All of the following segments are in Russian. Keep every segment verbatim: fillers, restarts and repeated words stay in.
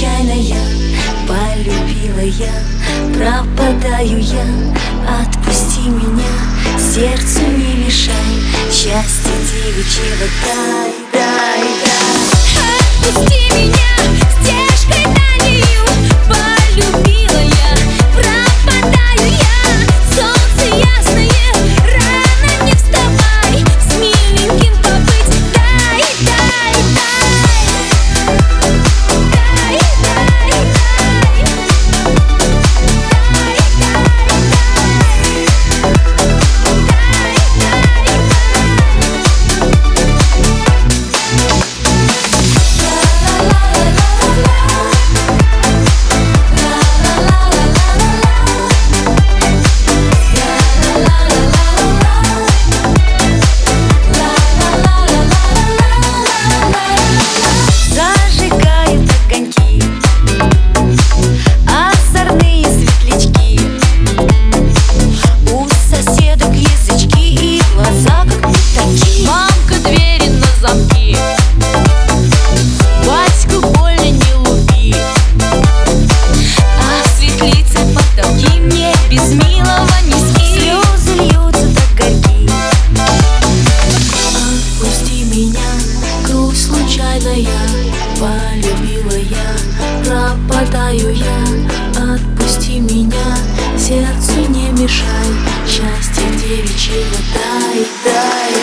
случайно я полюбила я, пропадаю я. Отпусти меня, сердцу не мешай, счастье девичьего дай, дай, дай. Отпусти меня, стежкой дальнею полюбила я, пропадаю я. Солнце ясное, рано не вставай, с миленьким побыть дай, дай, дай. Дай, дай, дай. Полюбила я, пропадаю я. Отпусти меня, сердцу не мешай, счастье девичьего дай, дай,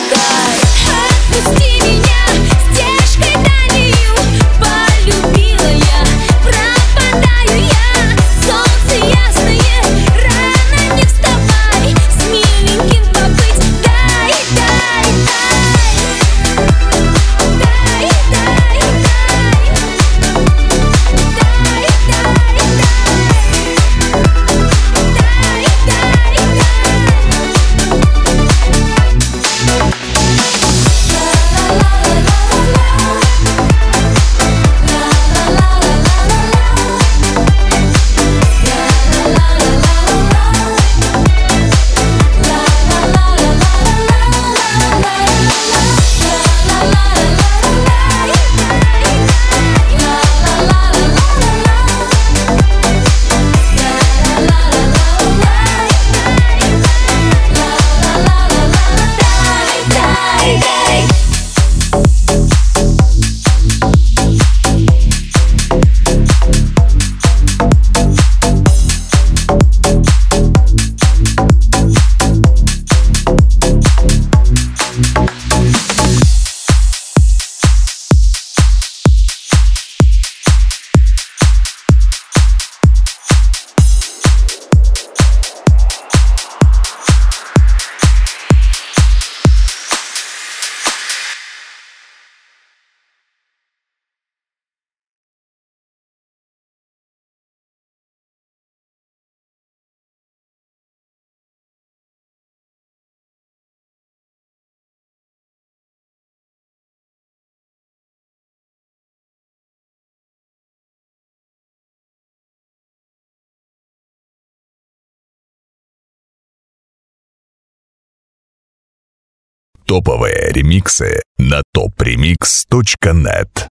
дай. Отпусти меня, стежкой дальнею полюбила я, пропадаю я. Солнце ясное, рано не вставай, с миленьким побыть дай, дай, дай. Дай, дай, дай. Топовые ремиксы на топ ремикс точка нет.